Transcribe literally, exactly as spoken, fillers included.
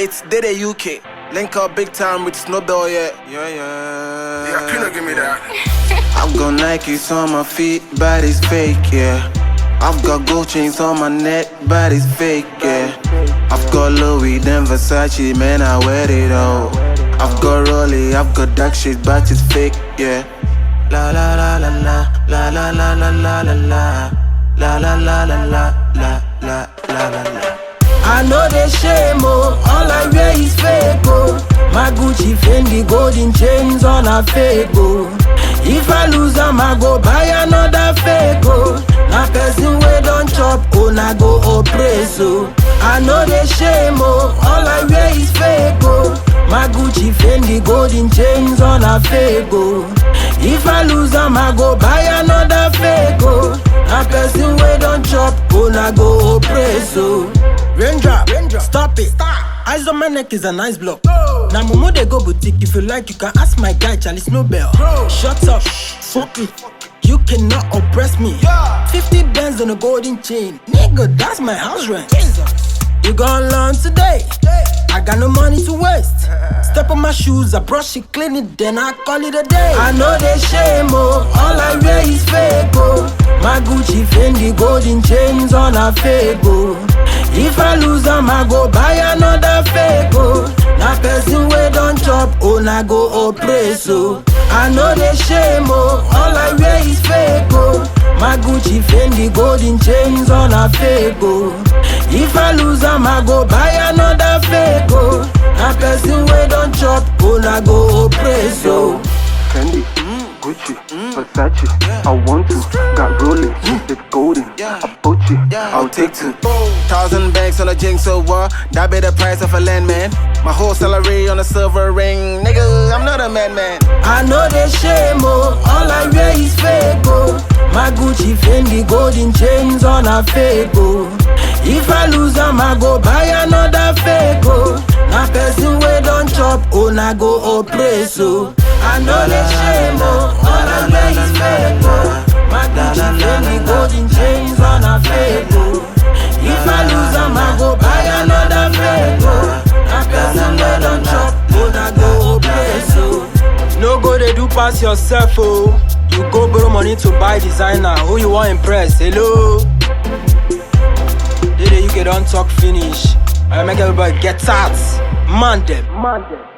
It's Dede U K. Link up big time with Snowbell, yeah. Yeah, yeah. Yeah, Pino, give me that. I've got Nikes on my feet, but it's fake, yeah. I've got gold chains on my neck, but it's fake, yeah. I've got Louis, then Versace, man, I wear it all. I've got Rollie, I've got dark shit, but it's fake, yeah. La la la la la, la la la la la la la, la la la la la la la la la la. I know they shame, oh, all I wear is fake, oh. My Gucci, Fendi, golden chains on a fake, oh. If I lose them, I go buy another fake, oh. Na person we don't chop, oh, na go oppress, oh. I know they shame, oh, all I wear is fake, oh. My Gucci, Fendi, golden chains on a fake, oh. If I lose them, I go buy another fake, oh. Na person we don't chop, oh, na go oppress, oh. Raindrop, Raindrop, stop it. Stop. Eyes on my neck is a nice block. Bro. Now Momo they go boutique. If you like, you can ask my guy Charlie Snowbell. Bro. Shut up, fuck it. You cannot oppress me. Yeah. Fifty bands on a golden chain, nigga. That's my house rent. Jesus. You gon' learn today. I got no money to waste. Step on my shoes, I brush it, clean it, then I call it a day. I know they shame, oh, all I wear is fake, oh. My Gucci, Fendi, golden chains on a fake, oh. If I lose them, I go buy another fake, oh. Na person we don't chop, oh, na go oppress, oh. I know they shame, oh, all I wear is fake, oh. My Gucci, Fendi, golden chains on a fake, oh. If I lose them, I go buy another fake, oh. Na person we don't chop, oh, na go oppress, oh. Fendi, Gucci, Versace, I want to, got rolling, it's golden, I bought you, I'll take two. Thousand bags on a jinx, so what? That be the price of a landman. My whole salary on a silver ring, nigga, I'm not a madman. I know they shame, oh, all I wear is fake, oh. My Gucci, Fendi, golden chains on a fake, oh. If I lose them, I go buy another fake, oh. Na person we don't chop, oh, na go oppress, oh. I know they shame, oh, all I wear is fake, oh. My Gucci, Fendi, golden chains on a fake, oh. If I lose them, I go buy another fake, oh. Na person we don't chop, oh, na go oppress, oh. No go they do pass yourself, oh. You go borrow money to buy designer, who you want impress, hello? Dede U K don't talk finish. I make everybody get out. Man them. Man them.